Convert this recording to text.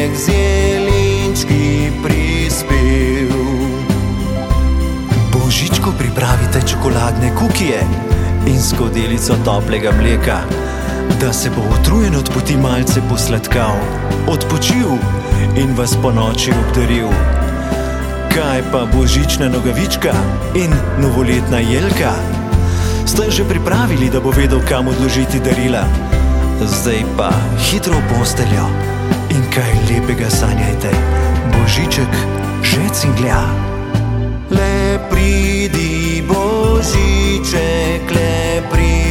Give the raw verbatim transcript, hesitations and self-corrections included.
sneg z jelinčki prispel. Božičku pripravite čokoladne kukije in skodelico toplega mleka, da se bo utrujen od poti malce posladkal, odpočil in vas po noči obdaril. Kaj pa božična nogavička in novoletna jelka? Ste že pripravili, da bo vedel, kam odložiti darila? Zdaj pa hitro v posteljo in kaj lepega sanjajte, božiček že cinglja. Le pridi, božiček, le pridi.